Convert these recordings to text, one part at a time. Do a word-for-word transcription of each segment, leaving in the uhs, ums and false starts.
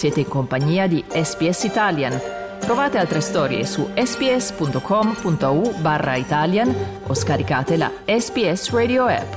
Siete in compagnia di S B S Italian. Trovate altre storie su sbs.com.au barra Italian o scaricate la S B S Radio app.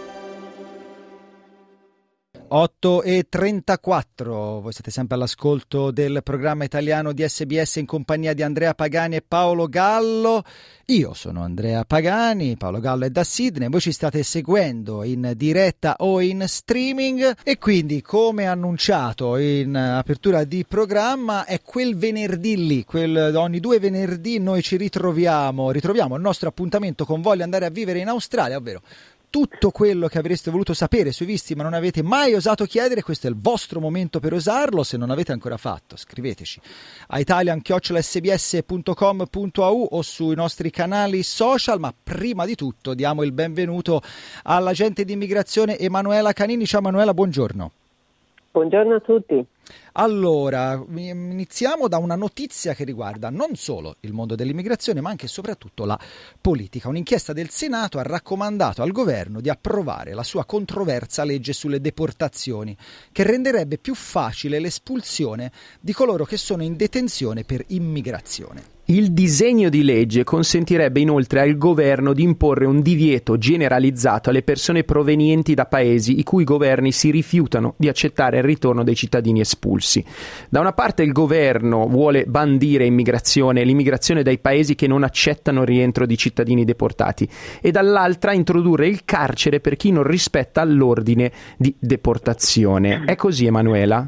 otto e trentaquattro, voi siete sempre all'ascolto del programma italiano di S B S in compagnia di Andrea Pagani e Paolo Gallo. Io sono Andrea Pagani, Paolo Gallo è da Sydney, voi ci state seguendo in diretta o in streaming e quindi, come annunciato in apertura di programma, è quel venerdì lì, quel, ogni due venerdì noi ci ritroviamo, ritroviamo il nostro appuntamento con Voglio andare a vivere in Australia, ovvero tutto quello che avreste voluto sapere sui visti ma non avete mai osato chiedere. Questo è il vostro momento per osarlo. Se non avete ancora fatto, scriveteci a italian chiocciola s b s punto com punto a u o sui nostri canali social. Ma prima di tutto diamo il benvenuto all'agente di immigrazione Emanuela Canini. Ciao Emanuela, buongiorno. Buongiorno a tutti. Allora, iniziamo da una notizia che riguarda non solo il mondo dell'immigrazione, ma anche e soprattutto la politica. Un'inchiesta del Senato ha raccomandato al governo di approvare la sua controversa legge sulle deportazioni, che renderebbe più facile l'espulsione di coloro che sono in detenzione per immigrazione. Il disegno di legge consentirebbe inoltre al governo di imporre un divieto generalizzato alle persone provenienti da paesi i cui governi si rifiutano di accettare il ritorno dei cittadini espulsi. Da una parte il governo vuole bandire immigrazione, l'immigrazione dai paesi che non accettano il rientro di cittadini deportati e dall'altra introdurre il carcere per chi non rispetta l'ordine di deportazione. È così, Emanuela?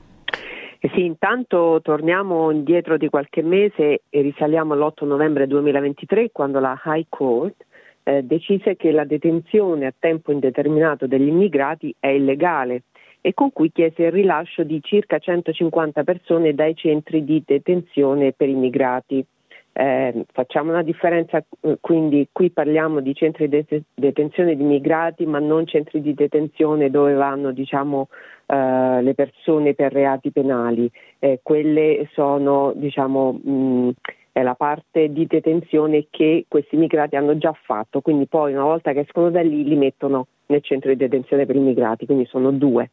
Eh sì, intanto torniamo indietro di qualche mese e risaliamo all'otto novembre duemilaventitré, quando la High Court eh, decise che la detenzione a tempo indeterminato degli immigrati è illegale e con cui chiese il rilascio di circa centocinquanta persone dai centri di detenzione per immigrati. Eh, facciamo una differenza, quindi qui parliamo di centri di det- detenzione di immigrati, ma non centri di detenzione dove vanno, diciamo, Uh, le persone per reati penali. Eh, quelle sono, diciamo, mh, è la parte di detenzione che questi immigrati hanno già fatto, quindi poi una volta che escono da lì li mettono nel centro di detenzione per immigrati, quindi sono due.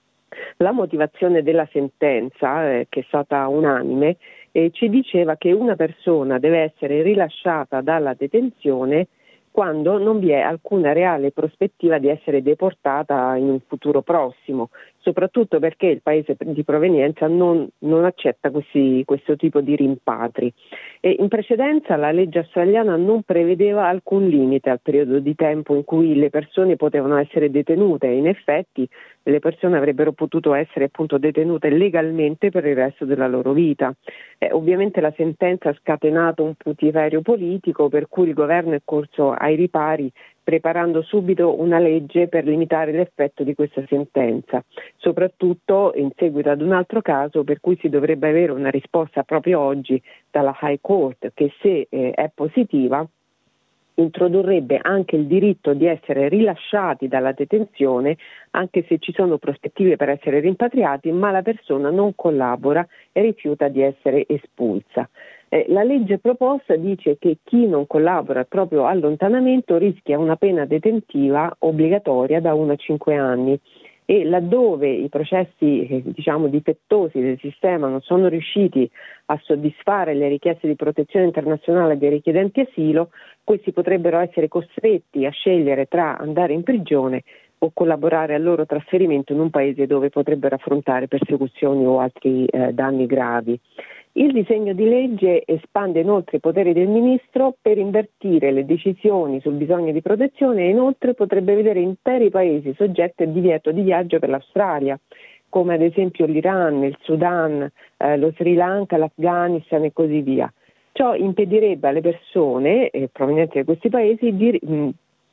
La motivazione della sentenza, eh, che è stata unanime, eh, ci diceva che una persona deve essere rilasciata dalla detenzione quando non vi è alcuna reale prospettiva di essere deportata in un futuro prossimo, soprattutto perché il paese di provenienza non, non accetta questi, questo tipo di rimpatri. E in precedenza la legge australiana non prevedeva alcun limite al periodo di tempo in cui le persone potevano essere detenute e in effetti le persone avrebbero potuto essere appunto detenute legalmente per il resto della loro vita. Eh, ovviamente la sentenza ha scatenato un putiferio politico per cui il governo è corso ai ripari preparando subito una legge per limitare l'effetto di questa sentenza, soprattutto in seguito ad un altro caso per cui si dovrebbe avere una risposta proprio oggi dalla High Court che, se eh, è positiva, introdurrebbe anche il diritto di essere rilasciati dalla detenzione anche se ci sono prospettive per essere rimpatriati, ma la persona non collabora e rifiuta di essere espulsa. Eh, la legge proposta dice che chi non collabora al proprio allontanamento rischia una pena detentiva obbligatoria da uno a cinque anni e laddove i processi eh, diciamo difettosi del sistema non sono riusciti a soddisfare le richieste di protezione internazionale dei richiedenti asilo, questi potrebbero essere costretti a scegliere tra andare in prigione o collaborare al loro trasferimento in un paese dove potrebbero affrontare persecuzioni o altri eh, danni gravi. Il disegno di legge espande inoltre i poteri del ministro per invertire le decisioni sul bisogno di protezione e inoltre potrebbe vedere interi paesi soggetti al divieto di viaggio per l'Australia, come ad esempio l'Iran, il Sudan, eh, lo Sri Lanka, l'Afghanistan e così via. Ciò impedirebbe alle persone eh, provenienti da questi paesi di mh,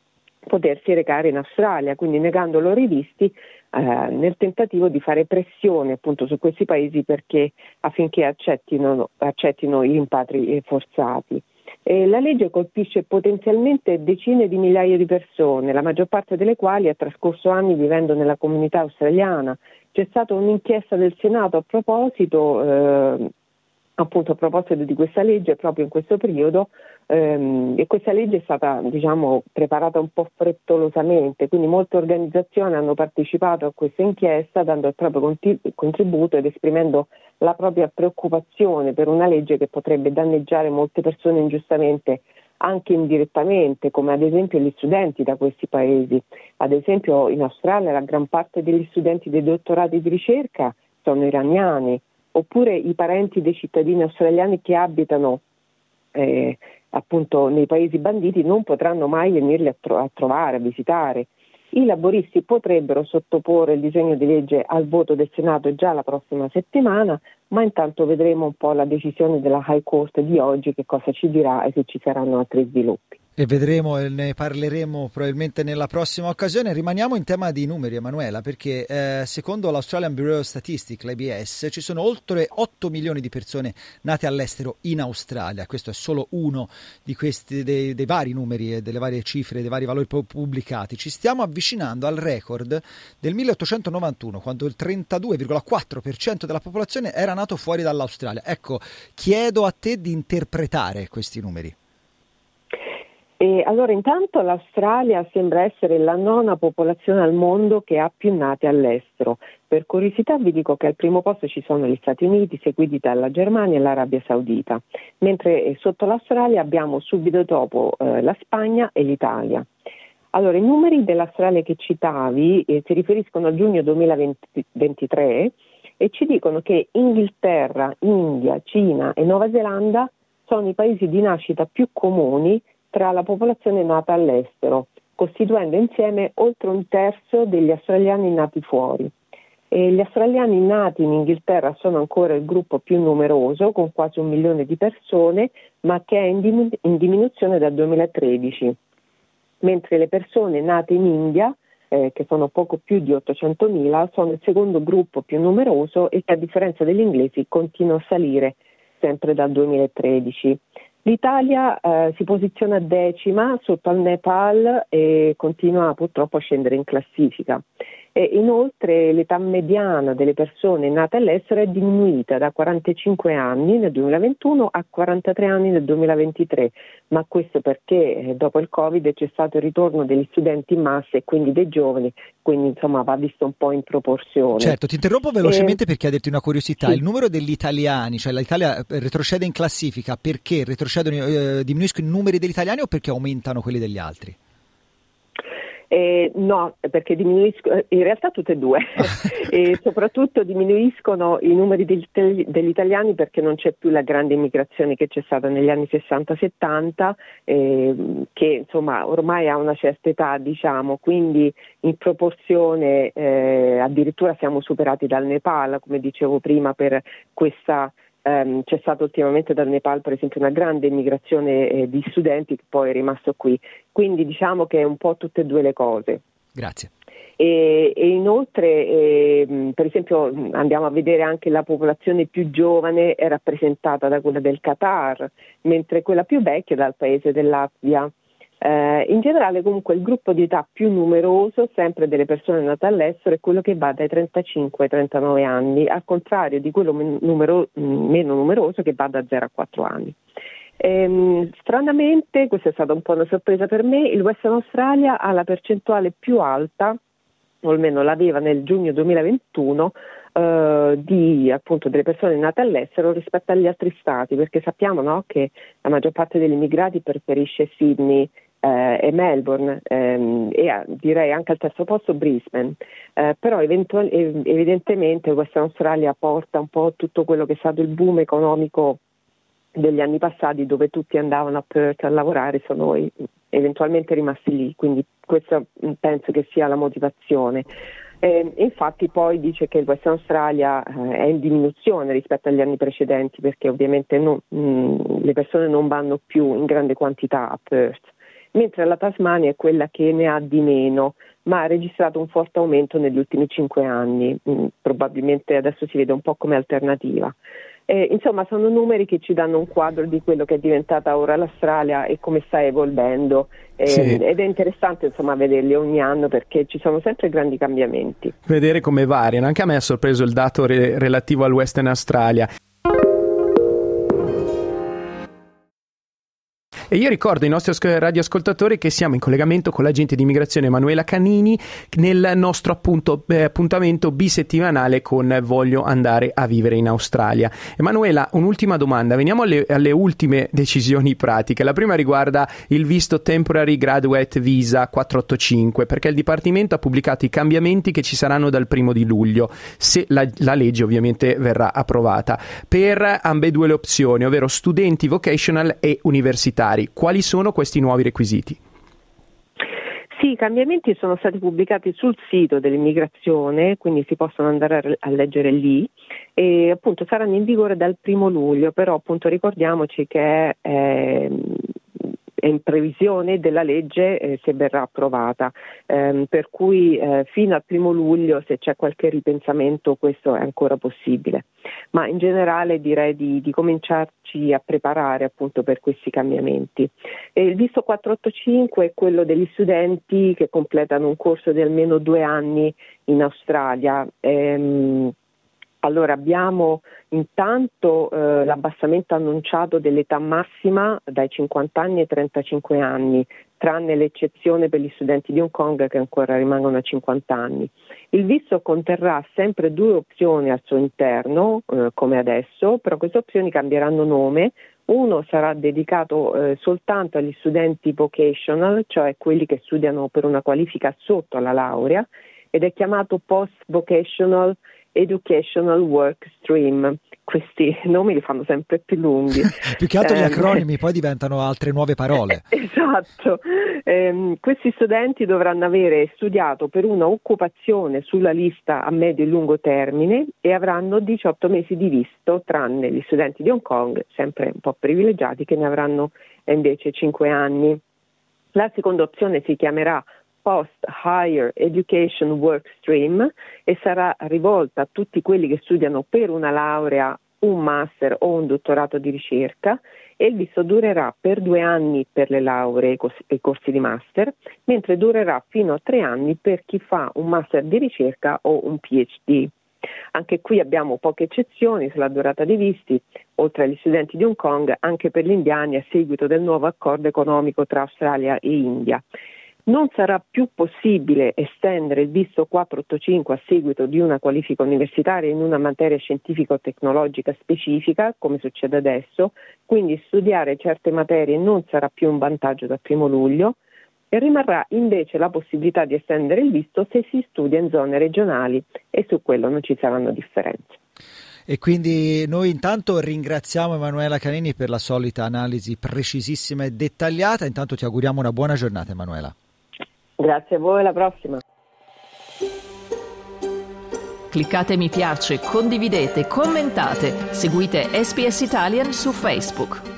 potersi recare in Australia, quindi negando loro i visti eh, nel tentativo di fare pressione appunto su questi paesi perché affinché accettino, accettino i rimpatri forzati. E la legge colpisce potenzialmente decine di migliaia di persone, la maggior parte delle quali ha trascorso anni vivendo nella comunità australiana. C'è stata un'inchiesta del Senato a proposito, eh, appunto a proposito di questa legge proprio in questo periodo, ehm, e questa legge è stata diciamo preparata un po' frettolosamente, quindi molte organizzazioni hanno partecipato a questa inchiesta dando il proprio conti- contributo ed esprimendo la propria preoccupazione per una legge che potrebbe danneggiare molte persone ingiustamente, anche indirettamente, come ad esempio gli studenti da questi paesi. Ad esempio in Australia la gran parte degli studenti dei dottorati di ricerca sono iraniani, oppure i parenti dei cittadini australiani che abitano eh, appunto nei paesi banditi non potranno mai venirli a, tro- a trovare, a visitare. I laboristi potrebbero sottoporre il disegno di legge al voto del Senato già la prossima settimana, ma intanto vedremo un po' la decisione della High Court di oggi, che cosa ci dirà e se ci saranno altri sviluppi. E vedremo e ne parleremo probabilmente nella prossima occasione. Rimaniamo in tema di numeri, Emanuela, perché eh, secondo l'Australian Bureau of Statistics, l'A B S, ci sono oltre otto milioni di persone nate all'estero in Australia. Questo è solo uno di questi dei, dei vari numeri e delle varie cifre, dei vari valori pubblicati. Ci stiamo avvicinando al record del milleottocentonovantuno, quando il trentadue virgola quattro per cento della popolazione era nato fuori dall'Australia. Ecco, chiedo a te di interpretare questi numeri. E allora intanto l'Australia sembra essere la nona popolazione al mondo che ha più nati all'estero. Per curiosità vi dico che al primo posto ci sono gli Stati Uniti, seguiti dalla Germania e l'Arabia Saudita, mentre sotto l'Australia abbiamo subito dopo eh, la Spagna e l'Italia. Allora i numeri dell'Australia che citavi eh, si riferiscono al giugno duemilaventitré e ci dicono che Inghilterra, India, Cina e Nuova Zelanda sono i paesi di nascita più comuni tra la popolazione nata all'estero, costituendo insieme oltre un terzo degli australiani nati fuori. E gli australiani nati in Inghilterra sono ancora il gruppo più numeroso, con quasi un milione di persone, ma che è in, dim- in diminuzione dal duemilatredici, mentre le persone nate in India, eh, che sono poco più di ottocentomila, sono il secondo gruppo più numeroso e che a differenza degli inglesi continua a salire sempre dal duemilatredici. L'Italia eh, si posiziona decima sotto al Nepal e continua purtroppo a scendere in classifica. E inoltre l'età mediana delle persone nate all'estero è diminuita da quarantacinque anni nel duemilaventuno a quarantatré anni nel duemilaventitré, ma questo perché eh, dopo il Covid c'è stato il ritorno degli studenti in massa e quindi dei giovani, quindi insomma va visto un po' in proporzione. Certo, ti interrompo velocemente eh, per chiederti una curiosità. Sì. Il numero degli italiani, cioè l'Italia retrocede in classifica perché retrocedono, eh, diminuiscono i numeri degli italiani o perché aumentano quelli degli altri? Eh, no, perché diminuiscono, in realtà tutte e due, e soprattutto diminuiscono i numeri degli, degli italiani perché non c'è più la grande immigrazione che c'è stata negli anni sessanta settanta, eh, che insomma ormai ha una certa età, diciamo, quindi in proporzione eh, addirittura siamo superati dal Nepal, come dicevo prima, per questa. Um, c'è stata ultimamente dal Nepal per esempio una grande immigrazione eh, di studenti che poi è rimasto qui, quindi diciamo che è un po' tutte e due le cose. Grazie. E, e inoltre eh, per esempio andiamo a vedere anche la popolazione più giovane è rappresentata da quella del Qatar, mentre quella più vecchia dal paese del Latvia. Eh, in generale comunque il gruppo di età più numeroso sempre delle persone nate all'estero è quello che va dai trentacinque ai trentanove anni, al contrario di quello men- numero- meno numeroso che va da zero a quattro anni. Ehm, stranamente, questa è stata un po' una sorpresa per me, il Western Australia ha la percentuale più alta, o almeno l'aveva nel giugno duemilaventuno, Uh, di appunto delle persone nate all'estero rispetto agli altri stati, perché sappiamo, no, che la maggior parte degli immigrati preferisce Sydney eh, e Melbourne ehm, e a, direi anche al terzo posto Brisbane, eh, però eventual- evidentemente Western Australia porta un po' tutto quello che è stato il boom economico degli anni passati, dove tutti andavano a Perth a lavorare, sono eventualmente rimasti lì, quindi questa penso che sia la motivazione. Eh, infatti poi dice che il Western Australia eh, è in diminuzione rispetto agli anni precedenti perché ovviamente non, mh, le persone non vanno più in grande quantità a Perth, mentre la Tasmania è quella che ne ha di meno, ma ha registrato un forte aumento negli ultimi cinque anni, mh, probabilmente adesso si vede un po' come alternativa. Eh, insomma sono numeri che ci danno un quadro di quello che è diventata ora l'Australia e come sta evolvendo, eh, sì. Ed è interessante insomma vederli ogni anno perché ci sono sempre grandi cambiamenti. Vedere come variano, anche a me ha sorpreso il dato re- relativo al Western Australia. E io ricordo ai nostri radioascoltatori che siamo in collegamento con l'agente di immigrazione Emanuela Canini nel nostro appunto, eh, appuntamento bisettimanale con Voglio andare a vivere in Australia. Emanuela, un'ultima domanda, veniamo alle, alle ultime decisioni pratiche. La prima riguarda il visto Temporary Graduate Visa quattrocentottantacinque, perché il Dipartimento ha pubblicato i cambiamenti che ci saranno dal primo di luglio, se la, la legge ovviamente verrà approvata, per ambedue le opzioni, ovvero studenti vocational e universitari. Quali sono questi nuovi requisiti? Sì, i cambiamenti sono stati pubblicati sul sito dell'immigrazione, quindi si possono andare a leggere lì e appunto saranno in vigore dal primo luglio, però appunto ricordiamoci che è, è in previsione della legge eh, se verrà approvata, ehm, per cui eh, fino al primo luglio, se c'è qualche ripensamento, questo è ancora possibile. Ma in generale direi di, di cominciarci a preparare appunto per questi cambiamenti. E il visto quattrocentottantacinque è quello degli studenti che completano un corso di almeno due anni in Australia. Ehm, Allora abbiamo intanto eh, l'abbassamento annunciato dell'età massima dai cinquanta anni ai trentacinque anni, tranne l'eccezione per gli studenti di Hong Kong che ancora rimangono a cinquanta anni. Il visto conterrà sempre due opzioni al suo interno, eh, come adesso, però queste opzioni cambieranno nome. Uno sarà dedicato eh, soltanto agli studenti vocational, cioè quelli che studiano per una qualifica sotto alla laurea, ed è chiamato Post Vocational Educational Work Stream. Questi nomi li fanno sempre più lunghi. Più che altro gli eh, acronimi poi diventano altre nuove parole. Esatto. Eh, questi studenti dovranno avere studiato per una occupazione sulla lista a medio e lungo termine e avranno diciotto mesi di visto, tranne gli studenti di Hong Kong, sempre un po' privilegiati, che ne avranno invece cinque anni. La seconda opzione si chiamerà Post Higher Education Work Stream e sarà rivolta a tutti quelli che studiano per una laurea, un master o un dottorato di ricerca, e il visto durerà per due anni per le lauree e i corsi di master, mentre durerà fino a tre anni per chi fa un master di ricerca o un P H D. Anche qui abbiamo poche eccezioni sulla durata dei visti, oltre agli studenti di Hong Kong, anche per gli indiani a seguito del nuovo accordo economico tra Australia e India. Non sarà più possibile estendere il visto quattrocentottantacinque a seguito di una qualifica universitaria in una materia scientifico-tecnologica specifica, come succede adesso, quindi studiare certe materie non sarà più un vantaggio dal primo luglio e rimarrà invece la possibilità di estendere il visto se si studia in zone regionali e su quello non ci saranno differenze. E quindi noi intanto ringraziamo Emanuela Canini per la solita analisi precisissima e dettagliata. Intanto ti auguriamo una buona giornata, Emanuela. Grazie a voi, alla prossima. Cliccate mi piace, condividete, commentate, seguite S B S Italian su Facebook.